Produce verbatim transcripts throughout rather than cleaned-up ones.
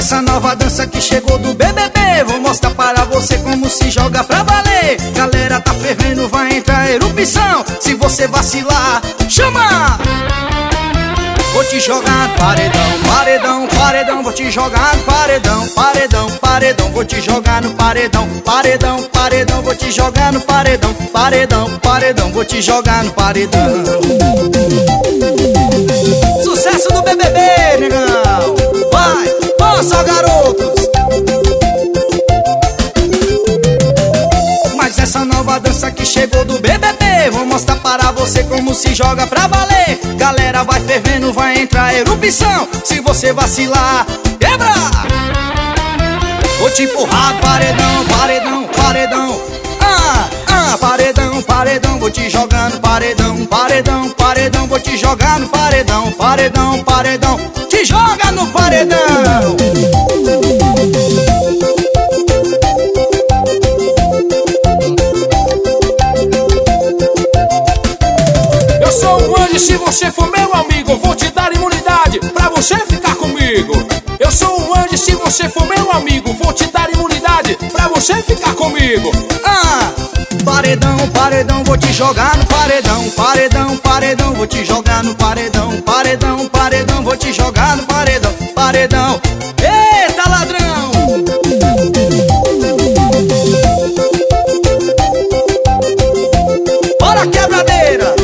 essa nova dança que chegou do B B B, vou mostrar para você como se joga pra valer. Galera, tá fervendo, vai entrar erupção. Se você vacilar, chama! Vou te jogar no paredão, paredão, paredão. Vou te jogar no paredão, paredão, paredão. Vou te jogar no paredão, paredão, paredão. Vou te jogar no paredão, paredão, paredão. Vou te jogar no paredão. Sucesso do B B B, negão. Vai, ó só garotos. Mas essa nova dança que chegou do B B B, vou mostrar para você como se joga pra valer. Galera, vai fervendo, vai entrar erupção. Se você vacilar, quebra! Vou te empurrar, paredão, paredão, paredão. Ah, ah, paredão, paredão. Vou te jogar no paredão, paredão, paredão. Vou te jogar no paredão, paredão, paredão. Te joga no paredão. Eu sou um anjo, se você for meu amigo, vou te dar imunidade pra você ficar comigo. Eu sou um anjo, se você for meu amigo, vou te dar imunidade pra você ficar comigo. Ah, paredão, paredão, vou te jogar no paredão, paredão, paredão, vou te jogar no paredão, paredão, paredão, vou te jogar no paredão, paredão. Eita, ladrão! Bora, quebradeira!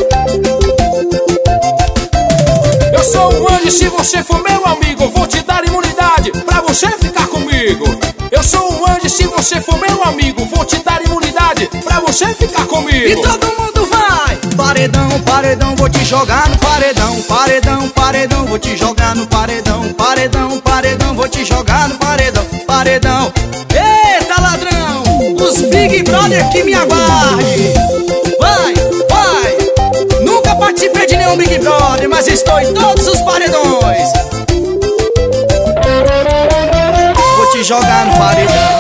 Eu sou um anjo, se você for meu amigo, vou te dar imunidade pra você ficar comigo. Eu sou um anjo, se você for meu amigo, vou te dar imunidade pra você ficar comigo. E todo mundo vai! Paredão, paredão, vou te jogar no paredão, paredão, paredão, vou te jogar no paredão, paredão, paredão, vou te jogar no paredão, paredão. Eita, ladrão! Os Big Brother que me aguarde! Vai, vai! Nunca participei de nenhum Big Brother, mas estou em todos os paredões. Vou te jogar no paredão.